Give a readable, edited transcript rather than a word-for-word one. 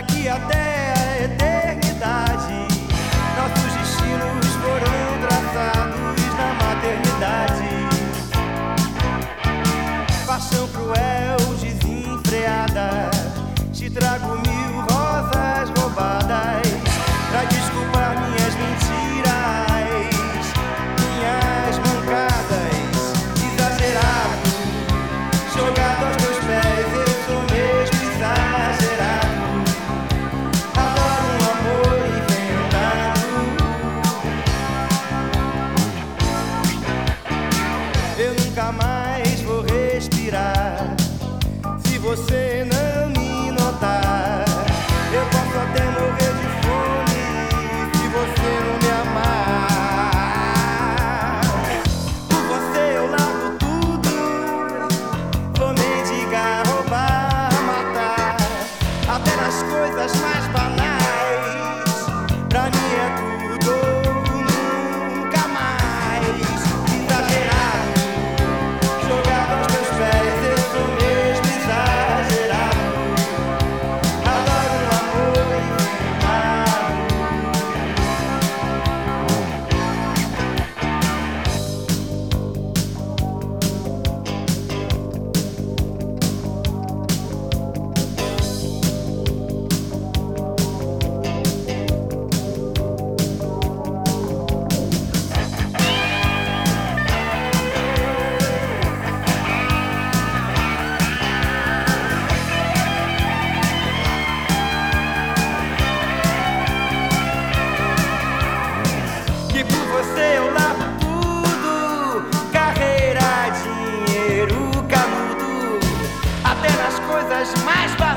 daqui até a eternidade. Nossos destinos foram traçados na maternidade. Paixão cruel, desenfreada, te trago 1000 rosas roubadas pra desculpar minhas mentiras, minhas mancadas, exagerado, jogado aos teus pés. Eu sou mesmo exagerado, adoro um amor inventado. Eu nunca mais vou respirar se você não me notar. Eu posso até morrer de fome se você não me amar. Por você eu largo tudo, vou mendigar, roubar, matar, até nas coisas mais banais. Pra mim é tudo ou nunca mais. Exagerado, jogado aos teus pés. Eu sou mesmo exagerado, adoro um amor inventado. Que por você eu largo tudo, carreira, dinheiro, canudo, até nas coisas mais baratas.